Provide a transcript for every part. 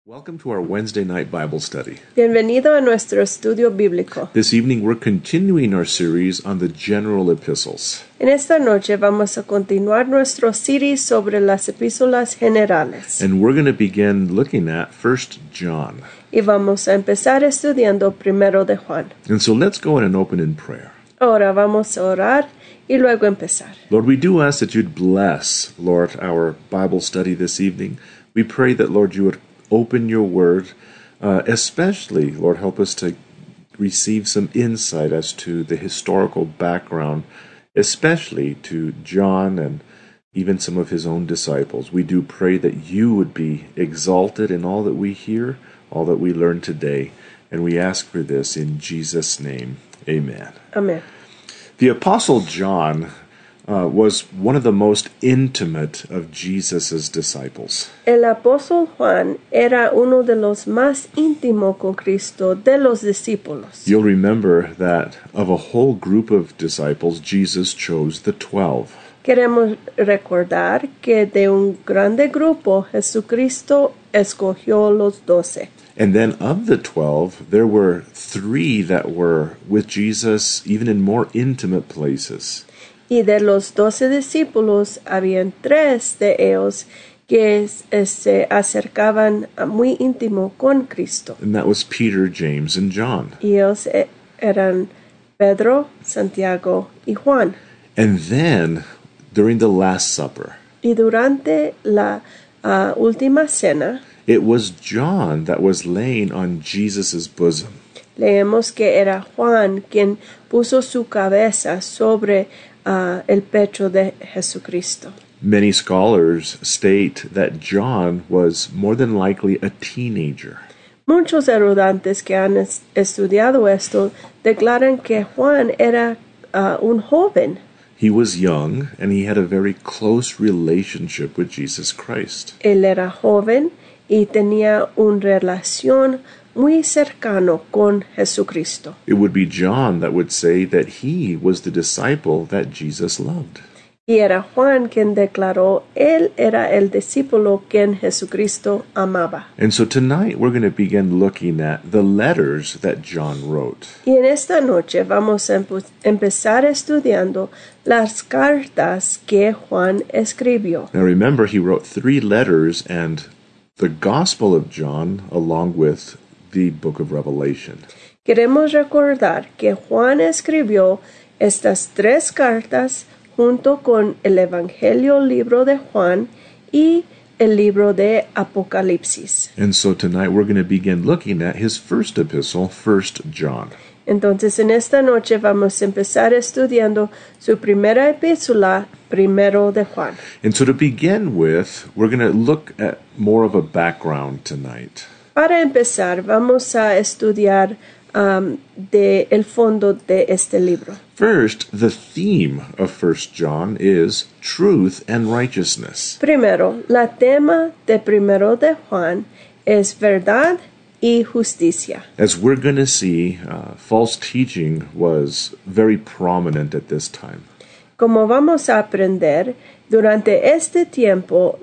Welcome to our Wednesday night Bible study. Bienvenido a nuestro estudio bíblico. This evening we're continuing our series on the general epistles. En esta noche vamos a continuar nuestro series sobre las epístolas generales. And we're going to begin looking at 1 John. Y vamos a empezar estudiando primero de Juan. And so let's go in and open in prayer. Ahora vamos a orar y luego empezar. Lord, we do ask that you'd bless, Lord, our Bible study this evening. We pray that, Lord, you would open your word, especially, Lord, help us to receive some insight as to the historical background, especially to John and even some of his own disciples. We do pray that you would be exalted in all that we hear, all that we learn today, and we ask for this in Jesus' name. Amen. Amen. The Apostle John was one of the most intimate of Jesus' disciples. El apóstol Juan era uno de los más íntimos con Cristo de los discípulos. You'll remember that of a whole group of disciples, Jesus chose the 12. Queremos recordar que de un grande grupo Jesucristo escogió los 12. And then of the 12, there were 3 that were with Jesus even in more intimate places. Y de los 12 discípulos, habían 3 de ellos que se acercaban muy íntimo con Cristo. And that was Peter, James, and John. Y ellos eran Pedro, Santiago y Juan. And then, during the Last Supper, Y durante la última cena, it was John that was laying on Jesus' bosom. leemos que era Juan quien puso su cabeza sobre el pecho de Jesucristo. Many scholars state that John was more than likely a teenager. Muchos eruditos que han estudiado esto declaran que Juan era un joven. He was young, and he had a very close relationship with Jesus Christ. Él era joven y tenía una relación muy cercano con Jesucristo. It would be John that would say that he was the disciple that Jesus loved. Y era Juan quien declaró, él era el discípulo quien Jesucristo amaba. And so tonight we're going to begin looking at the letters that John wrote. Y en esta noche vamos a empezar estudiando las cartas que Juan escribió. Now remember, he wrote 3 letters and the Gospel of John along with the book of Revelation. Queremos recordar que Juan escribió estas 3 cartas junto con el Evangelio libro de Juan y el libro de Apocalipsis. And so tonight we're going to begin looking at his first epistle, 1 John. Entonces en esta noche vamos a empezar estudiando su primera epístola, primero de Juan. And so to begin with, we're going to look at more of a background tonight. Para empezar, vamos a estudiar de el fondo de este libro. First, the theme of 1 John is truth and righteousness. Primero, la tema de primero de Juan es verdad y justicia. As we're going to see, false teaching was very prominent at this time. Como vamos a aprender, durante este tiempo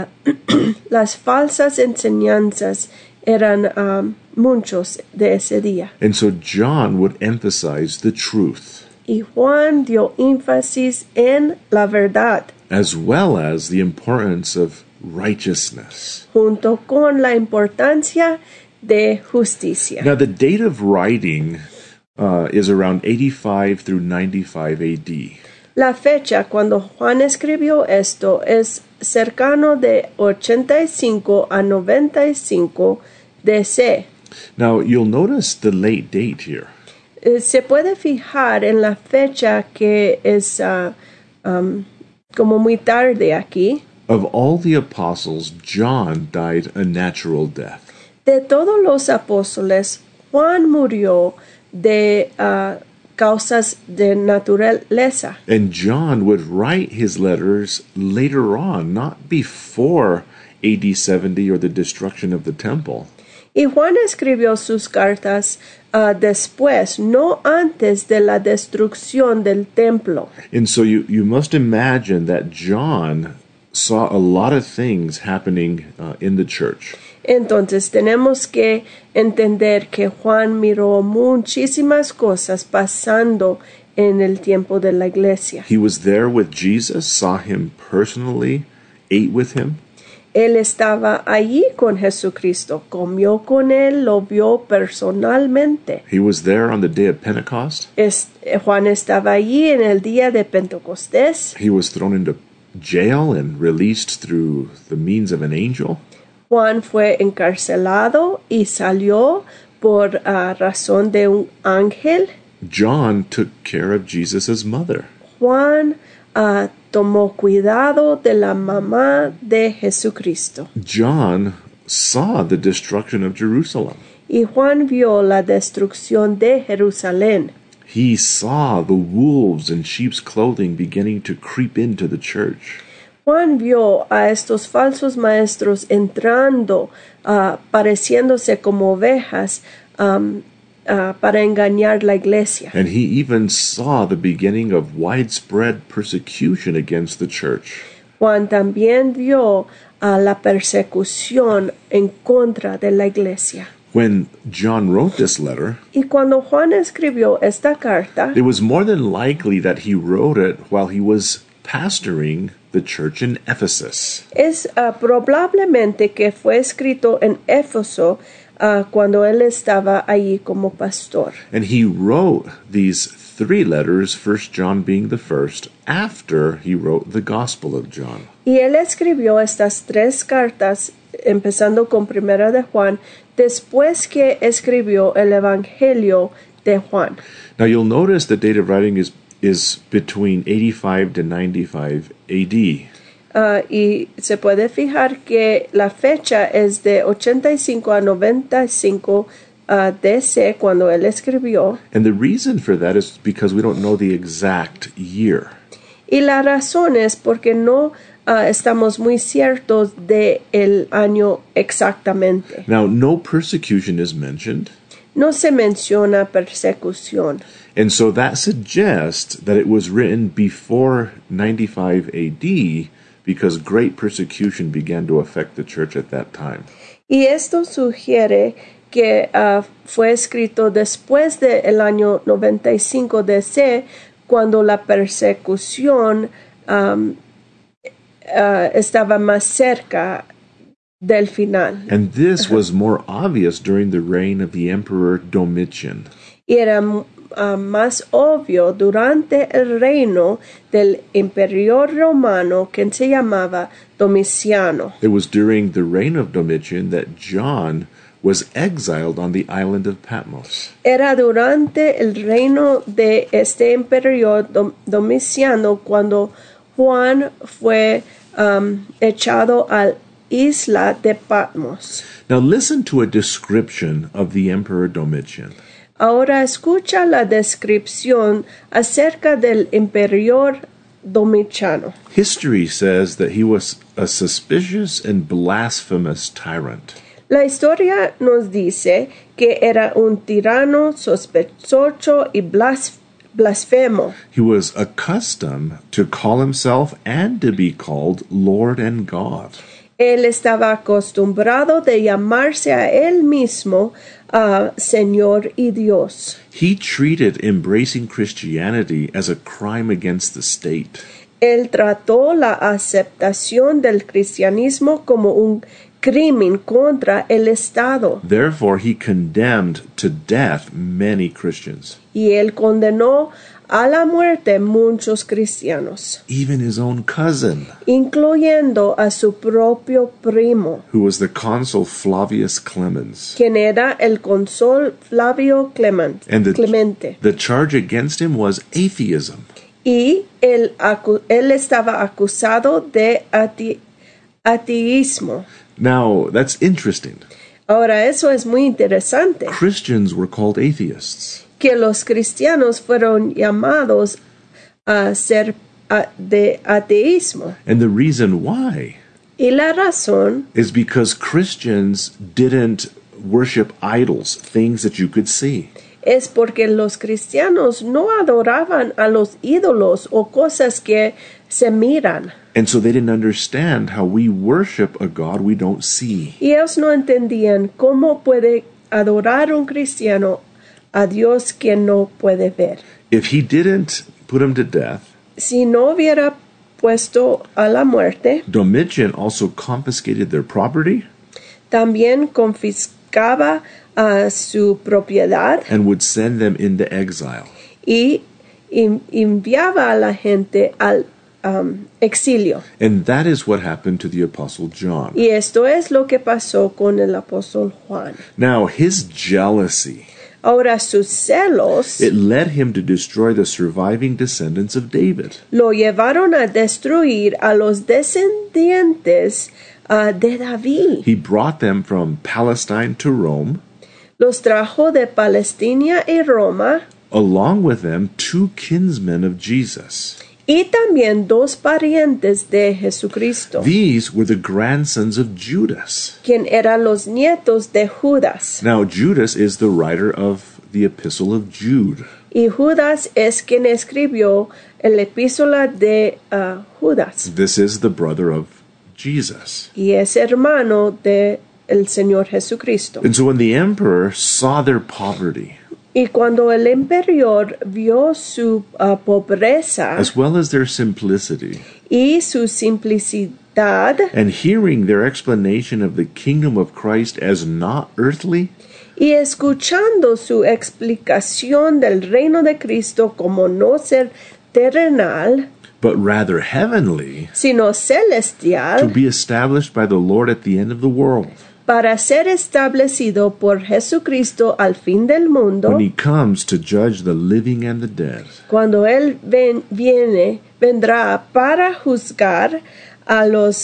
las falsas enseñanzas eran muchos de ese día. And so John would emphasize the truth, Y Juan dio énfasis en la verdad, as well as the importance of righteousness. junto con la importancia de justicia. Now, the date of writing is around 85 through 95 AD. La fecha cuando Juan escribió esto es cercano de 85 a 95 DC. Now, you'll notice the late date here. Se puede fijar en la fecha que es como muy tarde aquí. Of all the apostles, John died a natural death. De todos los apóstoles, Juan murió de causas de naturaleza. And John would write his letters later on, not before AD 70 or the destruction of the temple. Y Juan escribió sus cartas después, no antes de la destrucción del templo. And so you must imagine that John saw a lot of things happening in the church. Entonces tenemos que entender que Juan miró muchísimas cosas pasando en el tiempo de la iglesia. He was there with Jesus, saw him personally, ate with him. Él estaba allí con Jesucristo, comió con él, lo vio personalmente. He was there on the day of Pentecost. Juan estaba allí en el día de Pentecostés. He was thrown into jail and released through the means of an angel. Juan fue encarcelado y salió por razón de un ángel. John took care of Jesus' mother. Juan tomó cuidado de la mamá de Jesucristo. John saw the destruction of Jerusalem. Y Juan vio la destrucción de Jerusalén. He saw the wolves in sheep's clothing beginning to creep into the church. Juan vio a estos falsos maestros entrando, pareciéndose como ovejas, para engañar la iglesia. And he even saw the beginning of widespread persecution against the church. Juan también vio la persecución en contra de la iglesia. When John wrote this letter, Y cuando Juan escribió esta carta, it was more than likely that he wrote it while he was pastoring the church in Ephesus. es probablemente que fue escrito en Éfeso cuando él estaba allí como pastor. And he wrote these 3 letters, 1 John being the first, after he wrote the Gospel of John. Y él escribió estas 3 cartas, empezando con Primera de Juan, después que escribió el Evangelio de Juan. Now you'll notice the date of writing is between 85 to 95 AD. Y se puede fijar que la fecha es de 85 a 95 DC cuando él escribió. And the reason for that is because we don't know the exact year. Y la razón es porque no estamos muy ciertos de el año exactamente. Now, no persecution is mentioned, No se menciona persecución. and so that suggests that it was written before 95 AD because great persecution began to affect the church at that time. Y esto sugiere que fue escrito después del año 95 DC, cuando la persecución estaba más cerca del final. And this was more obvious during the reign of the Emperor Domitian. Y era más obvio durante el reino del imperio romano, que se llamaba Domiciano. It was during the reign of Domitian that John was exiled on the island of Patmos. Era durante el reino de este imperio Domiciano cuando Juan fue echado a isla de Patmos. Now listen to a description of the Emperor Domitian. Ahora escucha la descripción acerca del imperio Domiciano. History says that he was a suspicious and blasphemous tyrant. La historia nos dice que era un tirano sospechoso y blasfemo. He was accustomed to call himself and to be called Lord and God. Él estaba acostumbrado de llamarse a él mismo Señor y Dios. He treated embracing Christianity as a crime against the state. Él trató la aceptación del cristianismo como un crimen contra el Estado. Therefore, he condemned to death many Christians, Y él condenó a la muerte muchos cristianos, even his own cousin, incluyendo a su propio primo, who was the consul Flavius Clemens. quien era el cónsul Flavio And Clemente. the charge against him was atheism. Y él estaba acusado de ateísmo. Now, that's interesting. Ahora, eso es muy interesante, Christians were called atheists. que los cristianos fueron llamados a ser de ateísmo. And the reason why Y la razón is because Christians didn't worship idols, things that you could see. es porque los cristianos no adoraban a los ídolos o cosas que se miran. And so they didn't understand how we worship a God we don't see. Y ellos no entendían cómo puede adorar un cristiano a Dios que no puede ver. If he didn't put him to death, Si no hubiera puesto a la muerte, Domitian also confiscated their property también confiscaba su propiedad and would send them into exile. y enviaba a la gente al exilio. And that is what happened to the Apostle John. Y esto es lo que pasó con el apóstol Juan. Now, his jealousy, Ahora sus celos it led him to destroy the surviving descendants of David. lo llevaron a destruir a los descendientes de David. He brought them from Palestine to Rome, Los trajo de Palestina y Roma, along with them 2 kinsmen of Jesus. y también 2 parientes de Jesucristo, These were the grandsons of Judas. quien eran los nietos de Judas. Now, Judas is the writer of the Epistle of Jude. Y Judas es quien escribió el epístola de Judas, This is the brother of Jesus. y es hermano de el Señor Jesucristo. And so when the emperor saw their poverty, Y cuando el emperador vio su pobreza as well as their simplicity, y su simplicidad, and hearing their explanation of the kingdom of Christ as not earthly, y escuchando su explicación del reino de Cristo como no ser terrenal, but rather heavenly, sino to celestial, be established by the Lord at the end of the world, para ser establecido por Jesucristo al fin del mundo, when he comes to judge the living and the dead. cuando Él vendrá para juzgar a los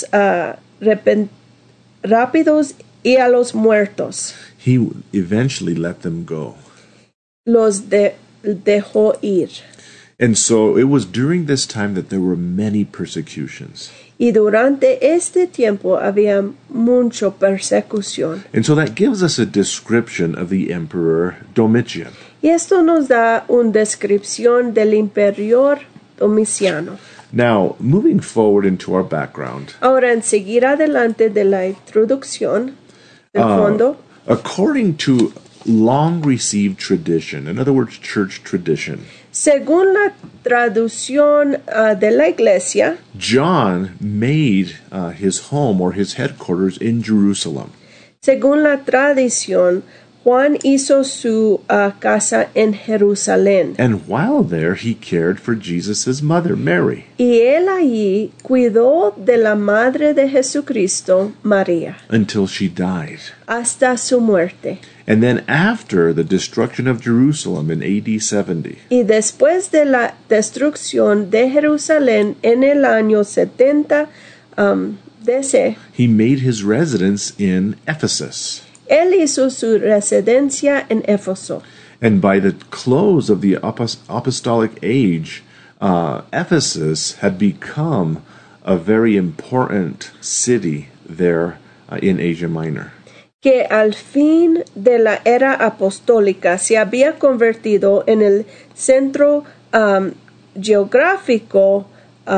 rápidos y a los muertos. He eventually let them go. Los dejó ir. And so it was during this time that there were many persecutions. Y durante este tiempo había mucha persecución. And so that gives us a description of the Emperor Domitian. Y esto nos da una descripción del imperador Domiciano. Now, moving forward into our background, Ahora, en seguir adelante de la introducción del fondo, according to long received tradition, in other words, church tradition, según la traducción de la iglesia, John made his home or his headquarters in Jerusalem. según la tradición, Juan hizo su casa en Jerusalén. And while there, he cared for Jesus' mother, Mary. Y él allí cuidó de la madre de Jesucristo, María, Until she died. hasta su muerte. And then after the destruction of Jerusalem in AD 70, Y después de la destrucción de Jerusalén en el año 70 DC, he made his residence in Ephesus. él hizo su residencia en Éfeso. And by the close of the apostolic age, Ephesus had become a very important city there in Asia Minor. Que al fin de la era apostólica se había convertido en el centro geográfico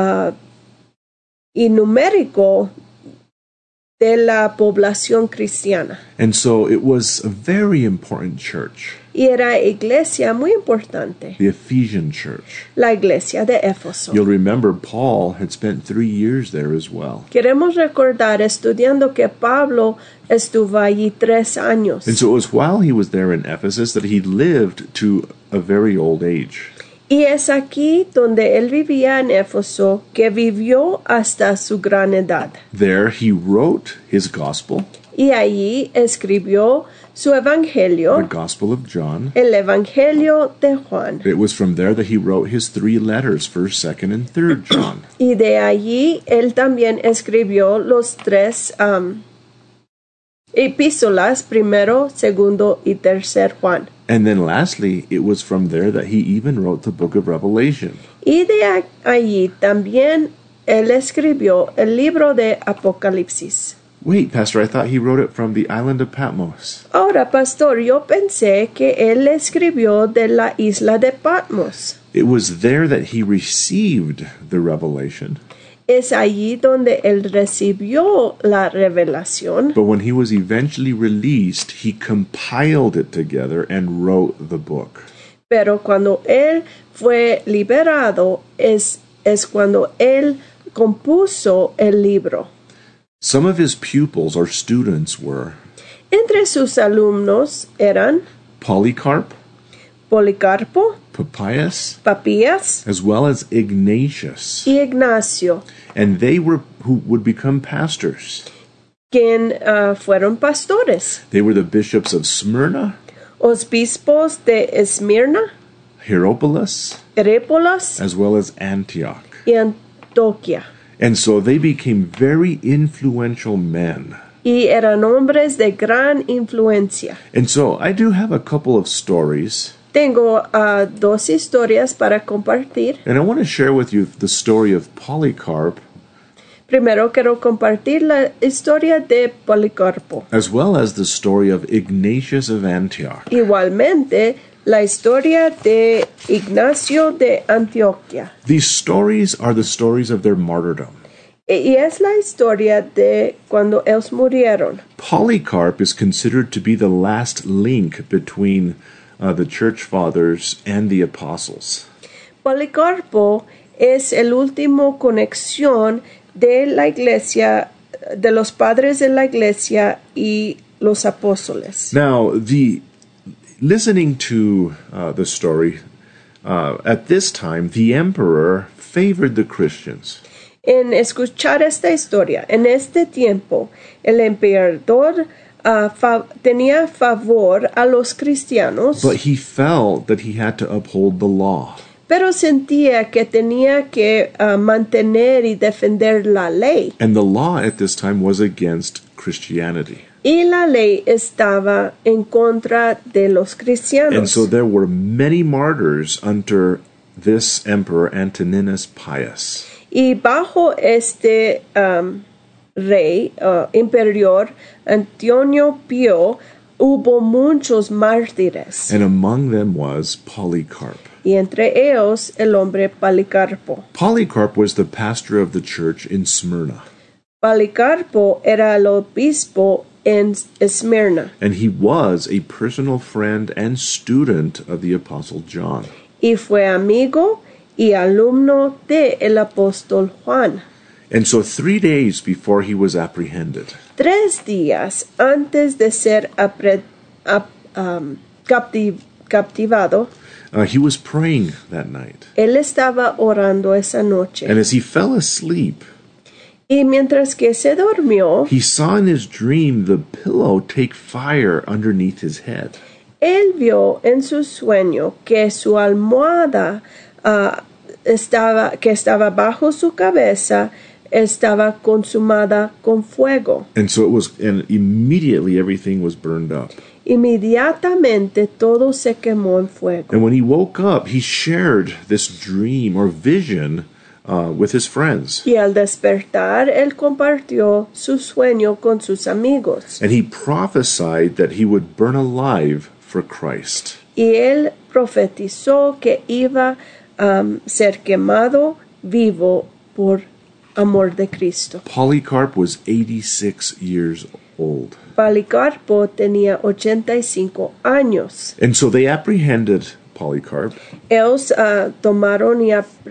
y numérico de la población cristiana. And so it was a very important church, Y era iglesia muy importante, the Ephesian church. la iglesia de Éfeso. You'll remember Paul had spent 3 years there as well. Queremos recordar estudiando que Pablo estuvo allí 3 años. And so it was while he was there in Ephesus that he lived to a very old age. Y es aquí donde él vivía en Éfeso que vivió hasta su gran edad. There he wrote his gospel, Y allí escribió su the evangelio, Gospel of John. el evangelio de Juan. It was from there that he wrote his 3 letters, 1st, 2nd, and 3rd John. Y de allí él también escribió los 3 epístolas, primero, segundo y tercer Juan. And then lastly, it was from there that he even wrote the book of Revelation. Y de allí también él escribió el libro de Apocalipsis. Wait, Pastor, I thought he wrote it from the island of Patmos. Ahora, pastor, yo pensé que él escribió de la isla de Patmos. It was there that he received the revelation. Es allí donde él recibió la revelación, But when he was eventually released, he compiled it together and wrote the book. pero cuando él fue liberado es cuando él compuso el libro. Some of his pupils or students were Entre sus alumnos eran Polycarp, Policarpo, Papias, Papías as well as Ignatius. y Ignacio, And they were who would become pastors. quien fueron pastores, They were the bishops of Smyrna, obispos de Esmirna, Hierapolis, Herépolis as well as Antioch. y Antioquia. And so they became very influential men. Y eran hombres de gran influencia. And so I do have a couple of stories, Tengo dos historias para compartir. and I want to share with you the story of Polycarp Primero quiero compartir la historia de Policarpo. as well as the story of Ignatius of Antioch. Igualmente, la historia de Ignacio de Antioquia. These stories are the stories of their martyrdom. Y es la historia de cuando ellos murieron. Polycarp is considered to be the last link between the church fathers and the apostles. Policarpo es el último conexión de la iglesia, de los padres de la iglesia y los apóstoles. Now, listening to the story, at this time, the emperor favored the Christians. En escuchar esta historia, en este tiempo, el emperador tenía favor a los cristianos, But he felt that he had to uphold the law. pero sentía que tenía que mantener y defender la ley. And the law at this time was against Christianity. Y la ley estaba en contra de los cristianos. And so there were many martyrs under this emperor Antoninus Pius. Y bajo este rey imperial Antonio Pío hubo muchos mártires, And among them was Polycarp. y entre ellos el hombre Policarpo. Polycarp was the pastor of the church in Smyrna, Policarpo era el obispo en Esmirna and he was a personal friend and student of the Apostle John. y fue amigo y alumno de el apóstol Juan. And so 3 days before he was apprehended, 3 días antes de ser captivado, he was praying that night. él estaba orando esa noche. And as he fell asleep, Y mientras que se durmió, he saw in his dream the pillow take fire underneath his head. él vio en su sueño que su almohada que estaba bajo su cabeza estaba consumada con fuego. And immediately everything was burned up. Inmediatamente todo se quemó en fuego. And when he woke up, he shared this dream or vision with his friends. Y al despertar, él compartió su sueño con sus amigos. And he prophesied that he would burn alive for Christ. Y él profetizó que iba a ser quemado vivo por amor de Cristo. Polycarp was 86 years old. Policarpo tenía 85 años. And so they apprehended Polycarp, Ellos tomaron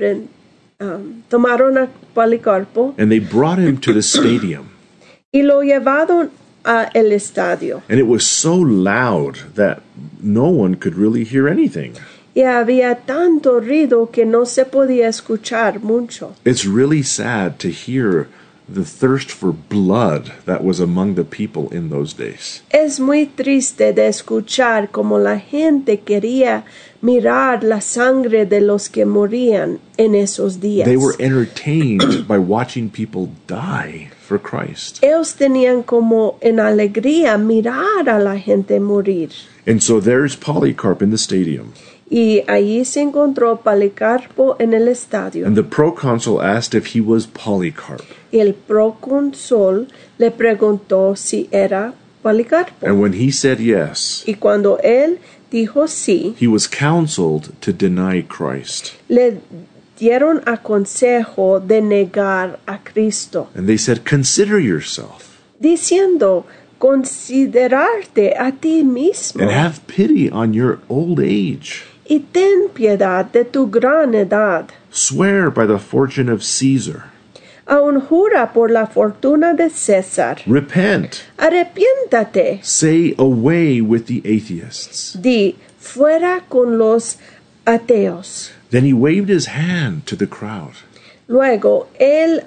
a Policarpo and they brought him to the stadium. y lo llevaron al estadio. And it was so loud that no one could really hear anything. Y había tanto ruido que no se podía escuchar mucho. It's really sad to hear the thirst for blood that was among the people in those days. Es muy triste de escuchar como la gente quería mirar la sangre de los que morían en esos días. They were entertained by watching people die for Christ. Ellos tenían como en alegría mirar a la gente morir. And so there's Polycarp in the stadium. Y allí se encontró Policarpo en el estadio. And the proconsul asked if he was Polycarp. Y el procónsul le preguntó si era Policarpo. And when he said yes, Y cuando él dijo sí, he was counseled to deny Christ. le dieron a consejo de negar a Cristo, And they said, "Consider yourself diciendo, considerarte a ti mismo and have pity on your old age. y ten piedad de tu gran edad. Swear by the fortune of Caesar. Aun jura por la fortuna de César. Repent. Arrepiéntate. Say away with the atheists." Di, fuera con los ateos. Then he waved his hand to the crowd. Luego, él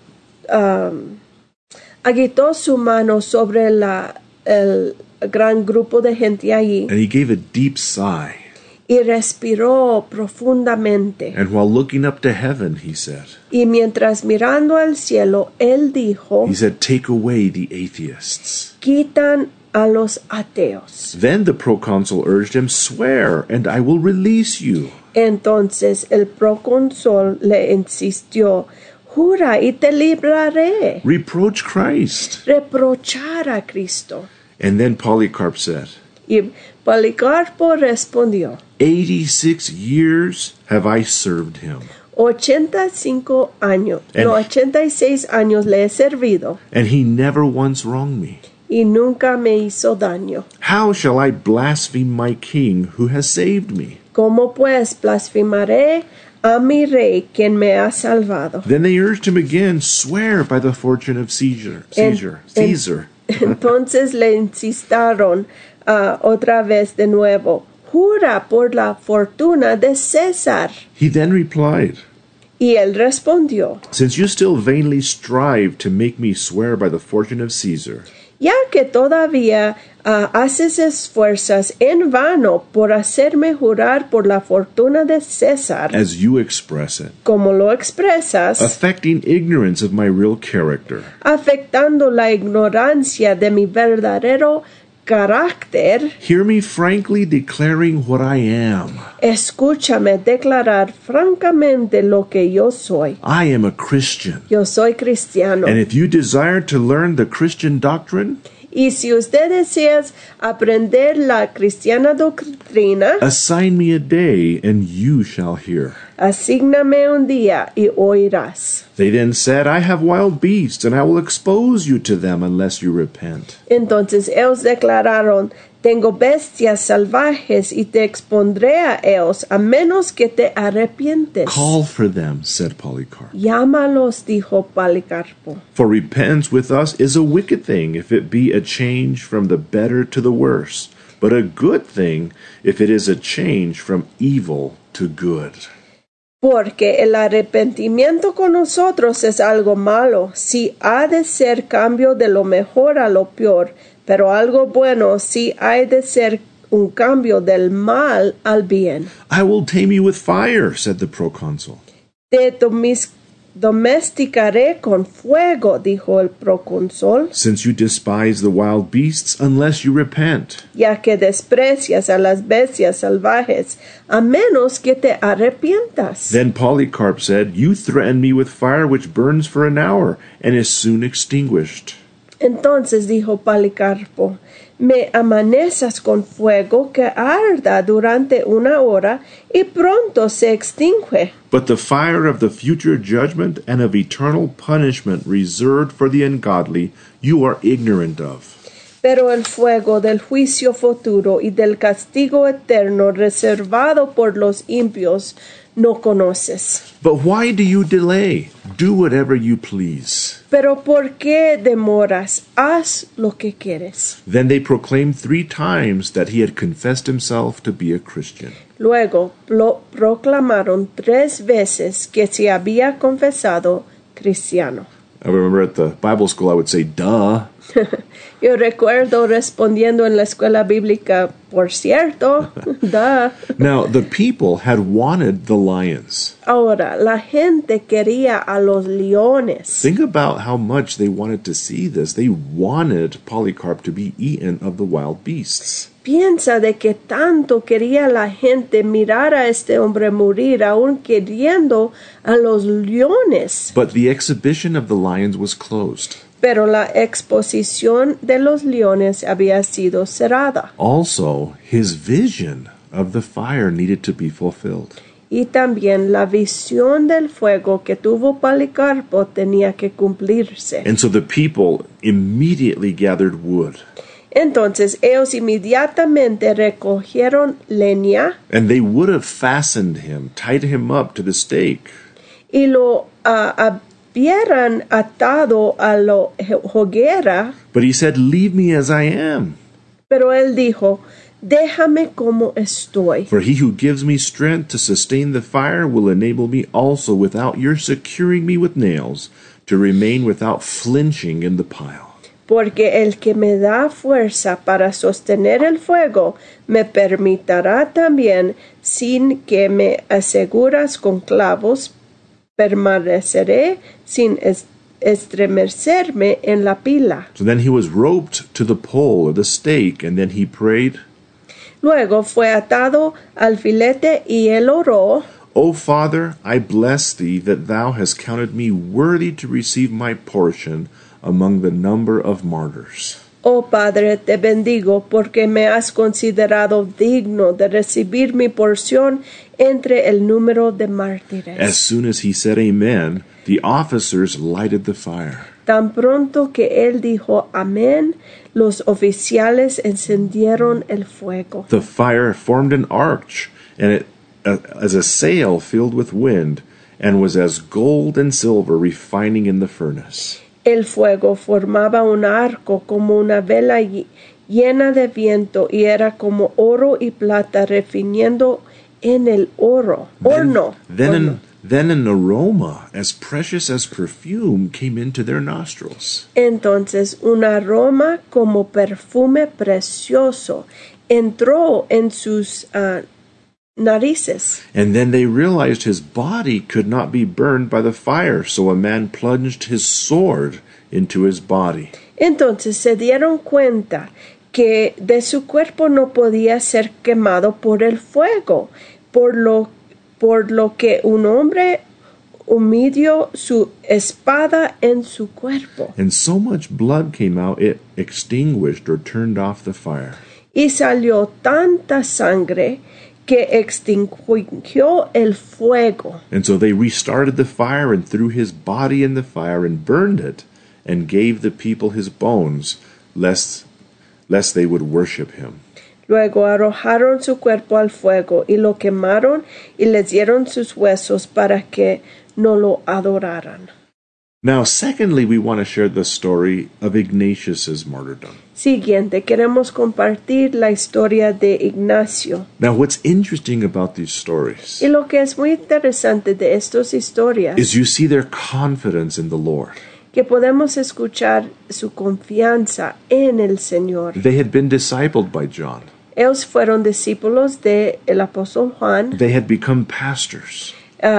agitó su mano sobre el gran grupo de gente allí And he gave a deep sigh. y respiró profundamente. And while looking up to heaven, he said, Y mientras mirando al cielo, él dijo, "Take away the atheists." quitan a los ateos. Then the proconsul urged him, "Swear, and I will release you." Entonces el procónsul le insistió, jura y te libraré. Reproach Christ. Reprochar a Cristo. And then Polycarp said, Y Policarpo respondió, 86 years have I served him, 85 años, And- no, 86 años le he servido and he never once wronged me. y nunca me hizo daño. How shall I blaspheme my king who has saved me? ¿Cómo pues blasfemaré a mi rey quien me ha salvado? Then they urged him again, "Swear by the fortune of Caesar." Entonces le insistieron otra vez de nuevo, jura por la fortuna de César. He then replied, Y él respondió, "Since you still vainly strive to make me swear by the fortune of Caesar, ya que todavía haces esfuerzos en vano por hacerme jurar por la fortuna de César, as you express it, como lo expresas, affecting ignorance of my real character, afectando la ignorancia de mi verdadero carácter, hear me frankly declaring what I am. escúchame declarar francamente lo que yo soy. I am a Christian. Yo soy cristiano. And if you desire to learn the Christian doctrine, Y si usted desea aprender la cristiana doctrina, assign me a day, and you shall hear." asígname un día y oirás. They then said, "I have wild beasts, and I will expose you to them unless you repent." Entonces ellos declararon, tengo bestias salvajes y te expondré a ellos a menos que te arrepientes. "Call for them," said Polycarp. Llámalos, dijo Policarpo. "For repentance with us is a wicked thing if it be a change from the better to the worse, but a good thing if it is a change from evil to good." Porque el arrepentimiento con nosotros es algo malo, si ha de ser cambio de lo mejor a lo peor, pero algo bueno si ha de ser un cambio del mal al bien. "I will tame you with fire," said the proconsul. Te domesticaré con fuego, dijo el procónsul, "Since you despise the wild beasts, unless you repent." ya que desprecias a las bestias salvajes, a menos que te arrepientas. Then Polycarp said, "You threaten me with fire which burns for an hour and is soon extinguished." Entonces dijo Policarpo, me amenazas con fuego que arda durante una hora y pronto se extingue. But the fire of the future judgment and of eternal punishment reserved for the ungodly you are ignorant of. Pero el fuego del juicio futuro y del castigo eterno reservado por los impios no conoces. But why do you delay? Do whatever you please. Pero ¿por qué demoras? Haz lo que quieres. Then they proclaimed 3 times that he had confessed himself to be a Christian. Luego proclamaron 3 veces que se había confesado cristiano. I remember at the Bible school I would say, "Duh." Yo recuerdo respondiendo en la escuela bíblica, por cierto, da. Now, the people had wanted the lions. Ahora, la gente quería a los leones. Think about how much they wanted to see this. They wanted Polycarp to be eaten of the wild beasts. Piensa de que tanto quería la gente mirar a este hombre morir, aún queriendo a los leones. But the exhibition of the lions was closed. Pero la exposición de los leones había sido cerrada. Also, his vision of the fire needed to be fulfilled. y también la visión del fuego que tuvo Policarpo tenía que cumplirse. And so the people immediately gathered wood. Entonces ellos inmediatamente recogieron leña And they would have fastened him, tied him up to the stake. y lo hubieran atado a la hoguera, But he said, "Leave me as I am. pero él dijo, déjame como estoy. For he who gives me strength to sustain the fire will enable me also, without your securing me with nails, to remain without flinching in the pile." Porque el que me da fuerza para sostener el fuego me permitirá también, sin que me aseguras con clavos, permaneceré sin estremecerme en la pila. So then he was roped to the pole or the stake, and then he prayed, Luego fue atado al filete y él oró, "O Father, I bless thee that thou hast counted me worthy to receive my portion among the number of martyrs." Oh Padre, te bendigo porque me has considerado digno de recibir mi porción entre el número de mártires. As soon as he said amen, the officers lighted the fire. Tan pronto que él dijo amén, los oficiales encendieron el fuego. The fire formed an arch, and it as a sail filled with wind, and was as gold and silver refining in the furnace. El fuego formaba un arco como una vela llena de viento y era como oro y plata refiniendo en el horno. Then an aroma as precious as perfume came into their nostrils. Entonces un aroma como perfume precioso entró en sus narices. And then they realized his body could not be burned by the fire, so a man plunged his sword into his body. Entonces se dieron cuenta que de su cuerpo no podía ser quemado por el fuego, por lo que un hombre humilló su espada en su cuerpo. And so much blood came out, it extinguished or turned off the fire. Y salió tanta sangre que extinguió el fuego. And so they restarted the fire and threw his body in the fire and burned it, and gave the people his bones, lest they would worship him. Luego arrojaron su cuerpo al fuego y lo quemaron y les dieron sus huesos para que no lo adoraran. Now, secondly, we want to share the story of Ignatius's martyrdom. Siguiente, queremos compartir la historia de Ignacio. Now, what's interesting about these stories Y lo que es muy interesante de estas historias is you see their confidence in the Lord. que podemos escuchar su confianza en el Señor. They had been discipled by John. Ellos fueron discípulos del apóstol Juan They had become pastors.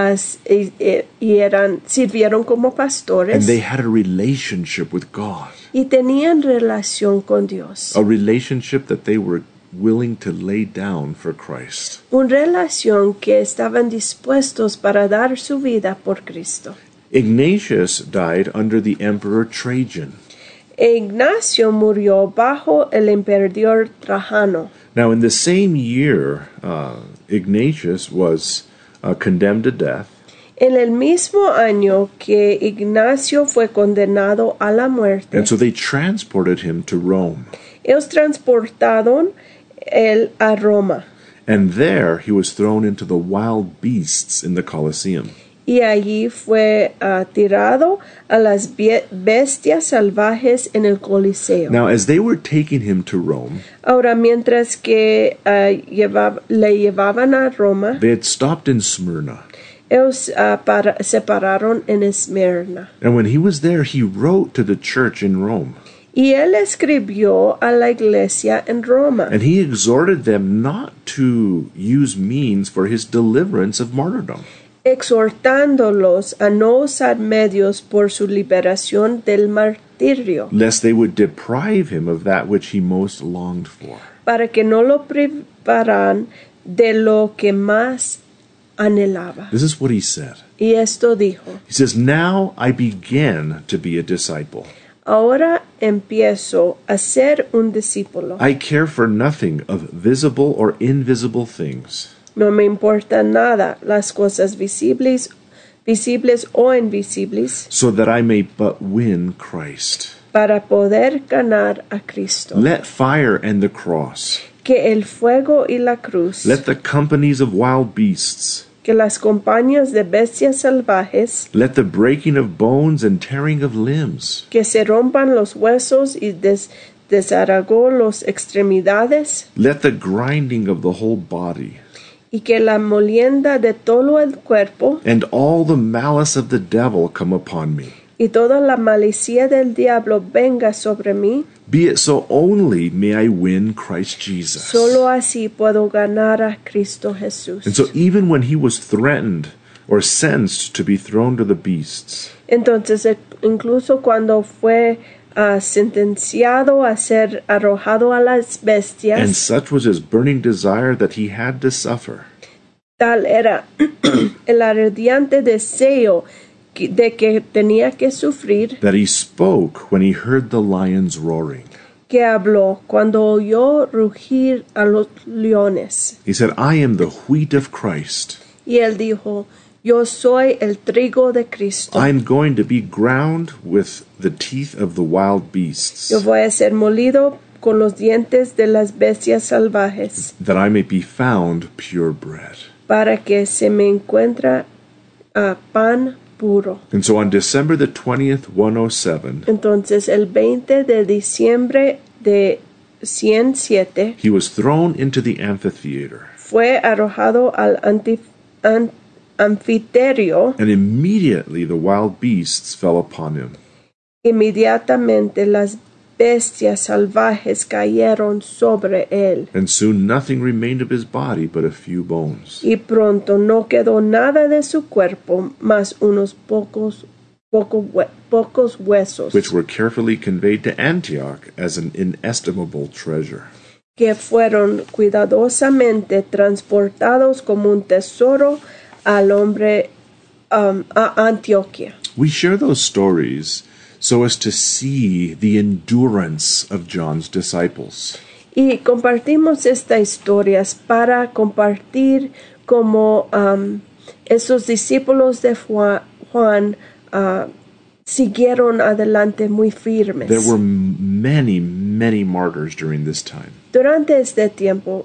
Sirvieron como pastores And they had a relationship with God. y tenían relación con Dios. A relationship that they were willing to lay down for Christ. Una relación que estaban dispuestos para dar su vida por Cristo. Ignatius died under the Emperor Trajan. Ignacio murió bajo el emperador Trajano. Now, in the same year, Ignatius was condemned to death. En el mismo año que Ignacio fue condenado a la muerte, And so they transported him to Rome. ellos transportaron él a Roma. And there he was thrown into the wild beasts in the Colosseum. Y allí fue tirado a las bestias salvajes en el Coliseo. Now, as they were taking him to Rome, Ahora, mientras que le llevaban a Roma, they had stopped in Smyrna. ellos se pararon en Esmirna. And when he was there, he wrote to the church in Rome. Y él escribió a la iglesia en Roma. And he exhorted them not to use means for his deliverance of martyrdom. Exhortándolos a no usar medios por su liberación del martirio, Lest they would deprive him of that which he most longed for. para que no lo privaran de lo que más anhelaba. This is what he said. Y esto dijo: He says, "Now I begin to be a disciple. ahora empiezo a ser un discípulo. I care for nothing of visible or invisible things. No me importa nada las cosas visibles o invisibles, so that I may but win Christ. para poder ganar a Cristo. Let fire and the cross, Que el fuego y la cruz, let the companies of wild beasts, que las compañías de bestias salvajes, let the breaking of bones and tearing of limbs, que se rompan los huesos y desarragó las extremidades, let the grinding of the whole body, y que la molienda de todo el cuerpo and all the malice of the devil come upon me. y toda la malicia del diablo venga sobre mí. Be it so only may I win Christ Jesus. Solo así puedo ganar a Cristo Jesús. And so even when he was threatened or sentenced to be thrown to the beasts, Entonces, incluso cuando fue sentenciado a ser arrojado a las and bestias, such was his burning desire that he had to suffer, tal era el ardiente deseo de que tenía que sufrir, that he spoke when he heard the lions roaring. que habló cuando oyó rugir a los leones. He said, I am the wheat of Christ. Y él dijo, yo soy el trigo de Cristo. I'm going to be ground with the teeth of the wild beasts, Yo voy a ser molido con los dientes de las bestias salvajes, that I may be found pure bread. para que se me encuentre pan puro. And so on December the 20th, 107, Entonces, el 20 de diciembre de 107, he was thrown into the amphitheater. fue arrojado al anfiteatro. And immediately the wild beasts fell upon him. Inmediatamente las bestias salvajes cayeron sobre él. And soon nothing remained of his body but a few bones. Y pronto no quedó nada de su cuerpo, más unos pocos huesos, Which were carefully conveyed to Antioch as an inestimable treasure. que fueron cuidadosamente transportados como un tesoro al hombre a Antioquia. We share those stories so as to see the endurance of John's disciples. Y compartimos estas historias para compartir como esos discípulos de Juan siguieron adelante muy firmes. There were many, many martyrs during this time. Durante este tiempo,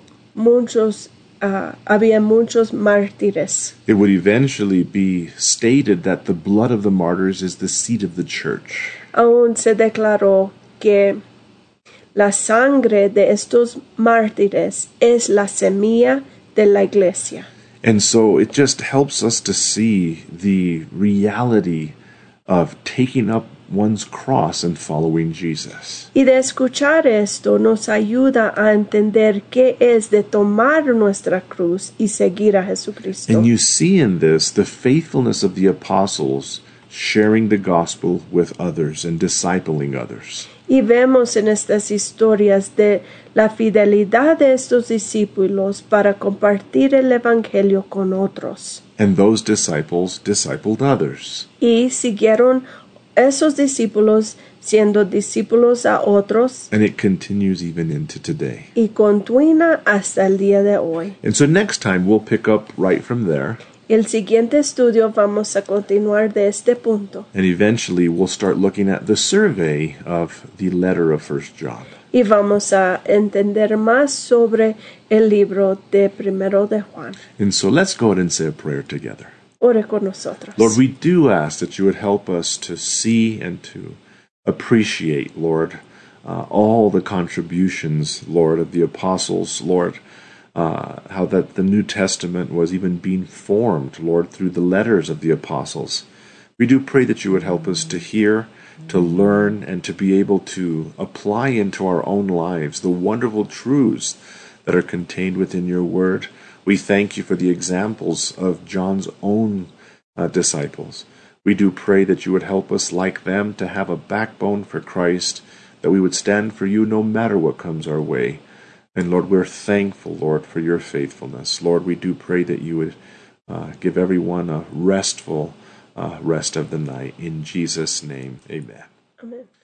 había muchos mártires. It would eventually be stated that the blood of the martyrs is the seed of the church. Aún se declaró que la sangre de estos mártires es la semilla de la iglesia. And so it just helps us to see the reality of taking up one's cross and following Jesus. Y de escuchar esto nos ayuda a entender qué es de tomar nuestra cruz y seguir a Jesucristo. And you see in this the faithfulness of the apostles sharing the gospel with others and discipling others. Y vemos en estas historias de la fidelidad de estos discípulos para compartir el evangelio con otros. And those disciples discipled others. Y siguieron esos discípulos siendo discípulos a otros. And it continues even into today. Y continúa hasta el día de hoy. And so next time we'll pick up right from there. El siguiente estudio vamos a continuar de este punto. And eventually we'll start looking at the survey of the letter of 1 John. Y vamos a entender más sobre el libro de Primero de Juan. And so let's go ahead and say a prayer together. Ore con nosotros. Lord, we do ask that you would help us to see and to appreciate, Lord, all the contributions, Lord, of the apostles, Lord, how that the New Testament was even being formed, Lord, through the letters of the apostles. We do pray that you would help us to hear, to learn, and to be able to apply into our own lives the wonderful truths that are contained within your word. We thank you for the examples of John's own disciples. We do pray that you would help us, like them, to have a backbone for Christ, that we would stand for you no matter what comes our way. And Lord, we're thankful, Lord, for your faithfulness. Lord, we do pray that you would give everyone a restful rest of the night. In Jesus' name, amen. Amen.